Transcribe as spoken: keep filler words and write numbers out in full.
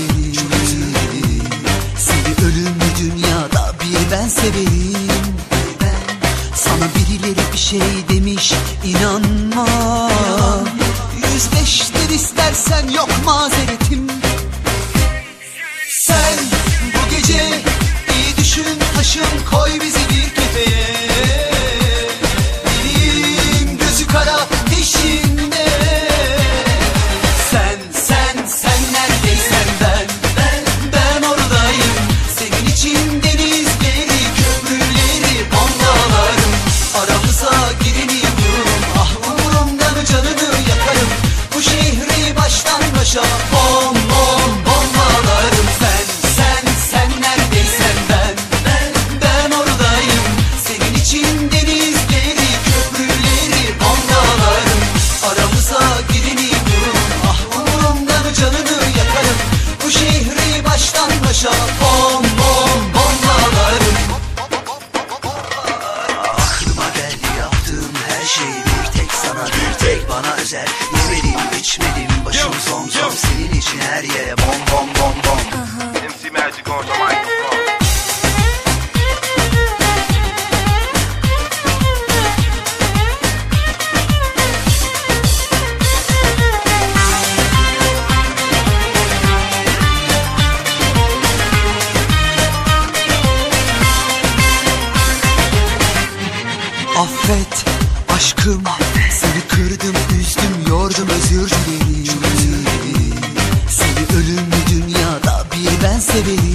severim. Seni ölümlü dünyada bir ben severim. Sana birileri bir şey demiş, inanma. Yüzleştir istersen, yok mazeretim. Sen bu gece iyi düşün, taşın, koy bizi bir kefeye. Benim gözü kara peşinde. Sen, sen, sen neredeysen ben, ben, ben oradayım. Senin için denizleri, köprüleri, bombalarım. Aramıza gireni vururum, ah umurumda mı, canını yakarım. Bu şehri baştan başa bom bom bombalarım. Sen, sen, sen neredeysen ben, ben, ben oradayım. Senin için denizleri, köprüleri, bombalarım. Aramıza gireni vururum, ah umurumda mı, canını yakarım. Bu şehri baştan başa bom bom bombalarım. Aklıma geldi yaptığım her şey, bir tek sana, bir tek bana özel. Yemedim içmedim, başım son son, senin için her yere bom bom bom bom. M C Magic on the microphone. Affet aşkım, seni kırdım, üzdüm, yordum, özür dilerim. Seni ölümlü dünyada bir ben severim.